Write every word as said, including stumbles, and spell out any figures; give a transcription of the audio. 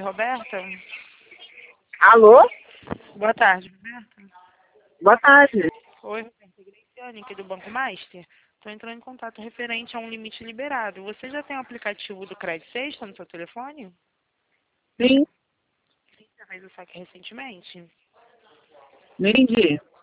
Roberta? Alô? Boa tarde, Roberta. Boa tarde. Oi, Roberta. Graciane, aqui do Banco Master. Estou entrando em contato referente a um limite liberado. Você já tem o aplicativo do Crédito Sexta no seu telefone? Sim, Você fez o saque recentemente? não entendi.